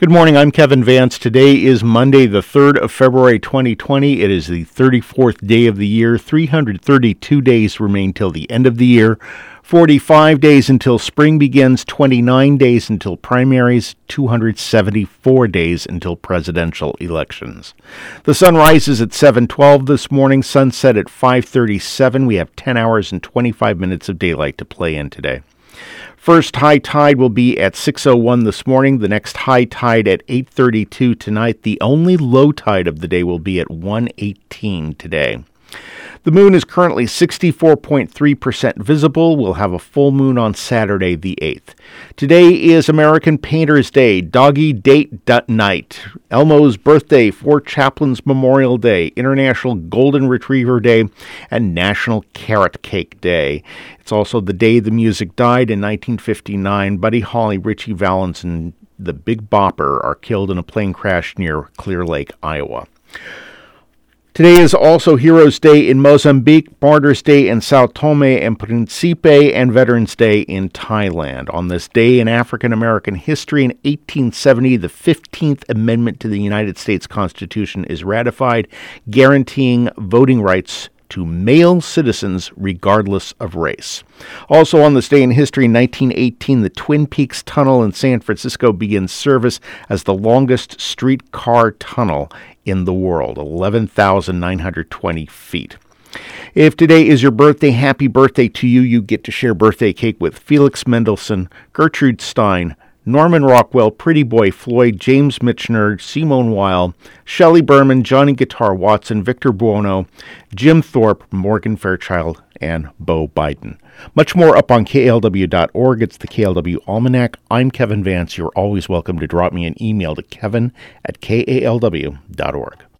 Good morning, I'm Kevin Vance. Today is Monday, the 3rd of February, 2020. It is the 34th day of the year. 332 days remain till the end of the year. 45 days until spring begins, 29 days until primaries, 274 days until presidential elections. The sun rises at 7:12 this morning, sunset at 5:37. We have 10 hours and 25 minutes of daylight to play in today. First high tide will be at 6:01 this morning. The next high tide at 8:32 tonight. The only low tide of the day will be at 1:18 today. The moon is currently 64.3% visible. We'll have a full moon on Saturday, the 8th. Today is American Painter's Day, Doggy Date Night, Elmo's birthday, Fort Chaplin's Memorial Day, International Golden Retriever Day, and National Carrot Cake Day. It's also the day the music died in 1959. Buddy Holly, Ritchie Valens, and the Big Bopper are killed in a plane crash near Clear Lake, Iowa. Today is also Heroes Day in Mozambique, Martyrs Day in Sao Tome and Principe, and Veterans Day in Thailand. On this day in African American history, in 1870, the 15th Amendment to the United States Constitution is ratified, guaranteeing voting rights to male citizens regardless of race. Also on this day in history, in 1918, the Twin Peaks Tunnel in San Francisco begins service as the longest streetcar tunnel in the world, 11,920 feet. If today is your birthday, happy birthday to you. You get to share birthday cake with Felix Mendelssohn, Gertrude Stein, Norman Rockwell, Pretty Boy Floyd, James Michener, Simone Weil, Shelley Berman, Johnny Guitar Watson, Victor Buono, Jim Thorpe, Morgan Fairchild, and Bo Biden. Much more up on KALW.org. It's the KLW Almanac. I'm Kevin Vance. You're always welcome to drop me an email to kevin@KALW.org.